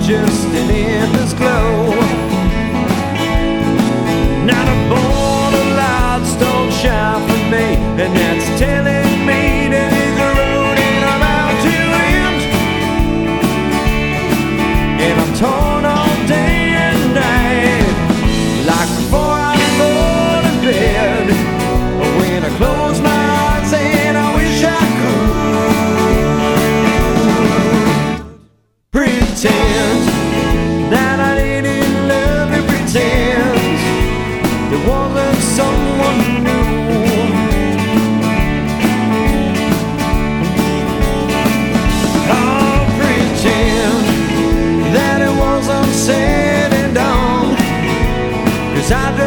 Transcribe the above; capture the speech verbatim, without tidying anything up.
just an endless glow. Now the ball of lights don't shine for me, and that's telling me that it's the road and I'm out to end. And I'm torn all day and night, like before I go to bed. When I close my eyes and I wish I could pretend that I didn't love you, pretend there wasn't someone new. Oh, pretend that it wasn't said and done, 'cause I